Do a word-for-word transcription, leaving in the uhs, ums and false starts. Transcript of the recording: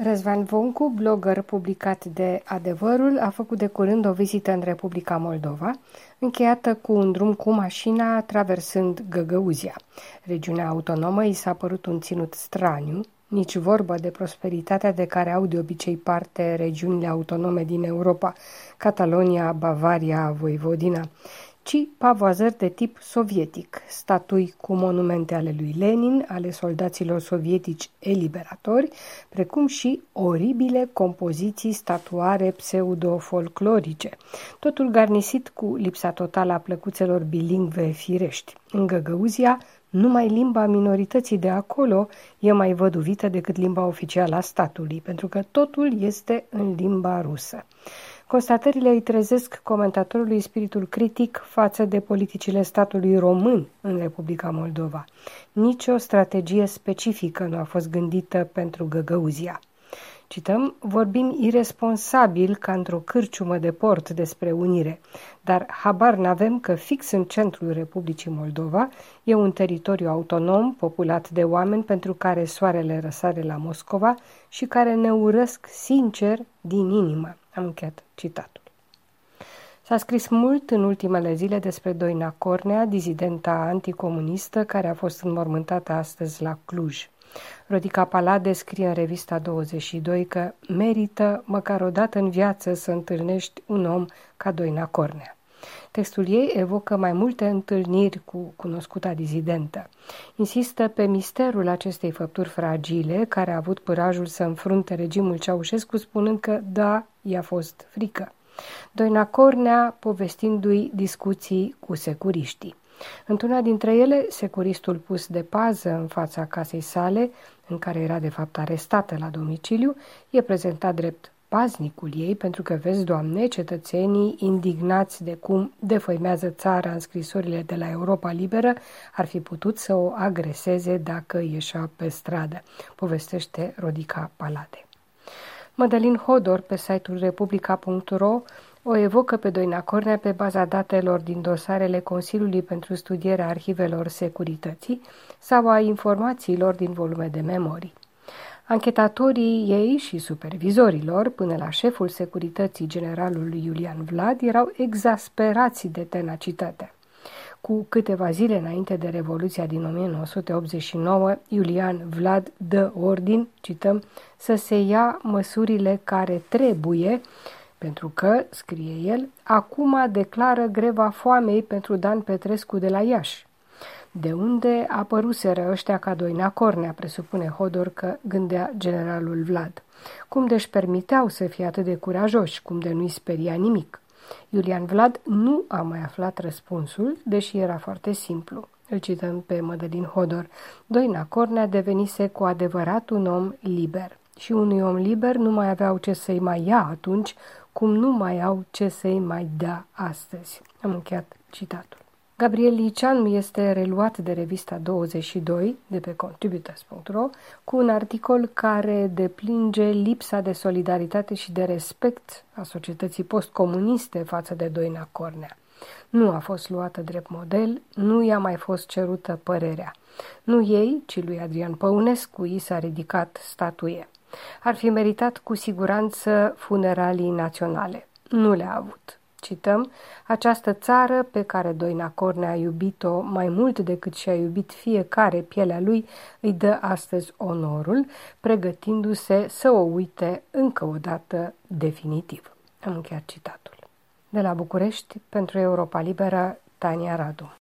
Răzvan Voncu, blogger publicat de Adevărul, a făcut de curând o vizită în Republica Moldova, încheiată cu un drum cu mașina traversând Găgăuzia. Regiunea autonomă i s-a părut un ținut straniu, nici vorbă de prosperitatea de care au de obicei parte regiunile autonome din Europa, Catalonia, Bavaria, Voivodina, ci pavoazări de tip sovietic, statui cu monumente ale lui Lenin, ale soldaților sovietici eliberatori, precum și oribile compoziții statuare pseudo-folclorice, totul garnisit cu lipsa totală a plăcuțelor bilingve firești. În Găgăuzia, numai limba minorității de acolo e mai văduvită decât limba oficială a statului, pentru că totul este în limba rusă. Constatările îi trezesc comentatorului spiritul critic față de politicile statului român în Republica Moldova. Nici o strategie specifică nu a fost gândită pentru Găgăuzia. Cităm, vorbim iresponsabil ca într-o cârciumă de port despre unire, dar habar n-avem că fix în centrul Republicii Moldova e un teritoriu autonom populat de oameni pentru care soarele răsare la Moscova și care ne urăsc sincer din inimă. Am încheiat citatul. S-a scris mult în ultimele zile despre Doina Cornea, dizidenta anticomunistă care a fost înmormântată astăzi la Cluj. Rodica Palade scrie în revista douăzeci și doi că merită măcar o dată în viață să întâlnești un om ca Doina Cornea. Textul ei evocă mai multe întâlniri cu cunoscuta dizidentă. Insistă pe misterul acestei făpturi fragile, care a avut curajul să înfrunte regimul Ceaușescu, spunând că da, i-a fost frică. Doina Cornea povestindu-i discuții cu securiștii. Într-una dintre ele, securistul pus de pază în fața casei sale, în care era de fapt arestată la domiciliu, e prezentat drept paznicul ei, pentru că, vezi, Doamne, cetățenii indignați de cum defăimează țara în scrisorile de la Europa Liberă ar fi putut să o agreseze dacă ieșea pe stradă, povestește Rodica Palade. Mădălin Hodor, pe site-ul republica punct ro, o evocă pe Doina Cornea pe baza datelor din dosarele Consiliului pentru Studierea Arhivelor Securității sau a informațiilor din volume de memorii. Anchetatorii ei și supervizorilor, până la șeful securității generalului Iulian Vlad, erau exasperați de tenacitate. Cu câteva zile înainte de Revoluția din o mie nouă sute optzeci și nouă, Iulian Vlad dă ordin, cităm, să se ia măsurile care trebuie, pentru că, scrie el, acum declară greva foamei pentru Dan Petrescu de la Iași. De unde apăruseră ăștia ca Doina Cornea, presupune Hodor că gândea generalul Vlad. Cum de-și permiteau să fie atât de curajoși, cum de nu-i speria nimic. Iulian Vlad nu a mai aflat răspunsul, deși era foarte simplu. Îl cităm pe Mădălin Hodor. Doina Cornea devenise cu adevărat un om liber. Și unui om liber nu mai aveau ce să-i mai ia atunci, cum nu mai au ce să-i mai dea astăzi. Am încheiat citatul. Gabriel Liceanu este reluat de revista douăzeci și doi, de pe contributors punct ro, cu un articol care deplânge lipsa de solidaritate și de respect a societății postcomuniste față de Doina Cornea. Nu a fost luată drept model, nu i-a mai fost cerută părerea. Nu ei, ci lui Adrian Păunescu i s-a ridicat statuie. Ar fi meritat cu siguranță funeralii naționale. Nu le-a avut. Cităm, această țară pe care Doina Cornea a iubit-o mai mult decât și-a iubit fiecare pielea lui, îi dă astăzi onorul, pregătindu-se să o uite încă o dată definitiv. Am încheiat citatul. De la București, pentru Europa Liberă, Tania Radu.